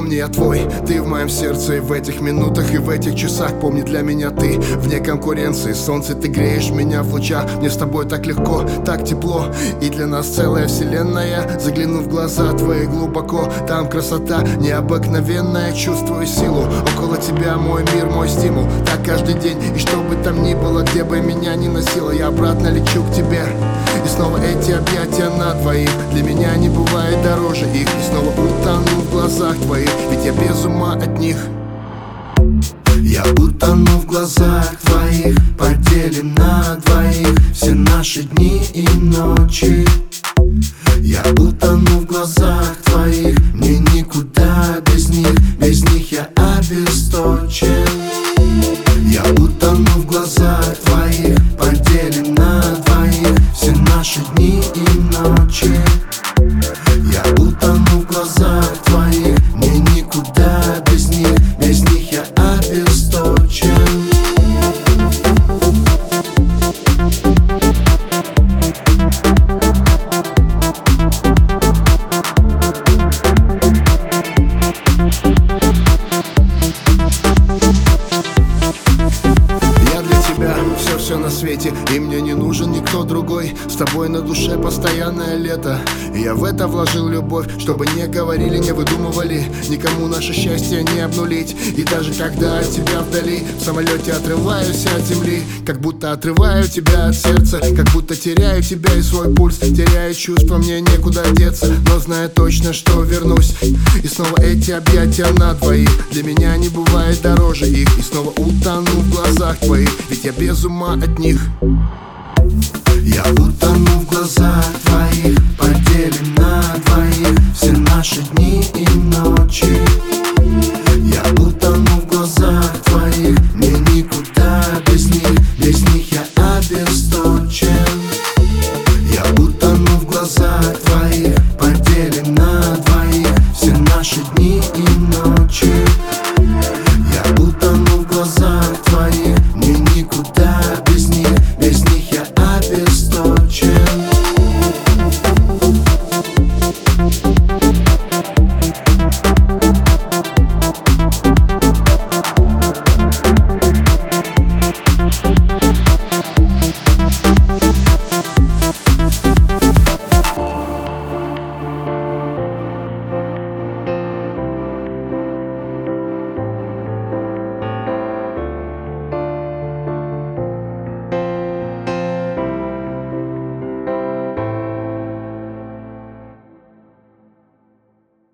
Помни, я твой, ты в моем сердце. И в этих минутах, и в этих часах помни, для меня ты вне конкуренции. Солнце, ты греешь меня в лучах. Мне с тобой так легко, так тепло. И для нас целая вселенная. Загляну в глаза твои глубоко, там красота необыкновенная. Чувствую силу, около тебя мой мир, мой стимул. Так каждый день, и что бы там ни было, где бы меня ни носило, я обратно лечу к тебе. И снова эти объятия на двоих, для меня не бывает дороже их. И снова утону в глазах твоих, ведь я без ума от них. Я утону в глазах твоих, поделим на двоих все наши дни и ночи. Я утону в глазах твоих, мне никуда без них я обесточен. Я утону в глазах твоих, поделим на двоих все наши дни и ночи. Я утону в глазах твоих, мне никуда без них я обесточен. Все на свете, и мне не нужен никто другой. С тобой на душе постоянное лето. И я в это вложил любовь, чтобы не говорили, не выдумывали, никому наше счастье не обнулить. И даже когда от тебя вдали, в самолете отрываюсь от земли, как будто отрываю тебя от сердца, как будто теряю тебя и свой пульс. Теряю чувства, мне некуда деться, но знаю точно, что вернусь. И снова эти объятия на двоих, для меня не бывает дороже их. И снова утону в глазах твоих, ведь я без ума от них.